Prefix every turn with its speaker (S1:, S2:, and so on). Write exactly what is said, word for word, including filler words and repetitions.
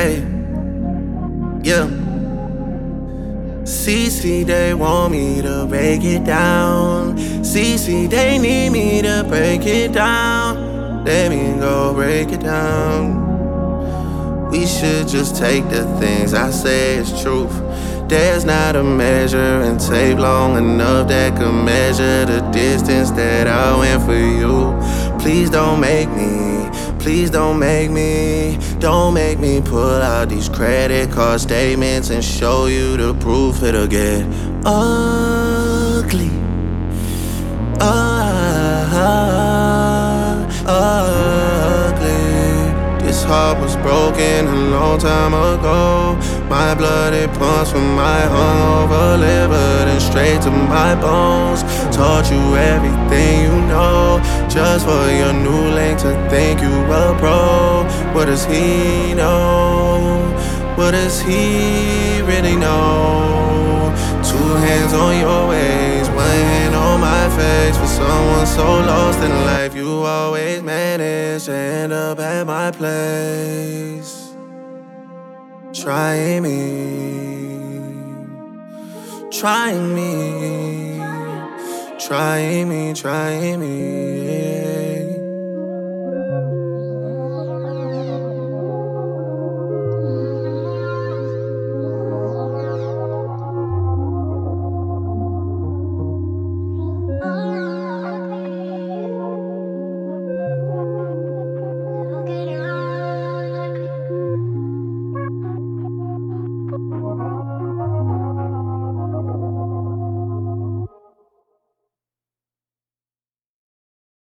S1: Hey, yeah. C C, they want me to break it down. C C, they need me to break it down. Let me go break it down. We should just take the things I say as truth. There's not a measure and tape long enough that could measure the distance that I went for you. Please don't make me, please don't make me, don't make me pull out these credit card statements and show you the proof. It'll get ugly. Uh, ugly. This heart was broken a long time ago. My blood, it pumps from my hungover liver then straight to my bones. Taught you everything you know, just for your new link to think you a pro. What does he know? What does he really know? Two hands on your waist, one hand on my face. For someone so lost in life, you always manage to end up at my place. Trying me, trying me, trying me, trying me, yeah.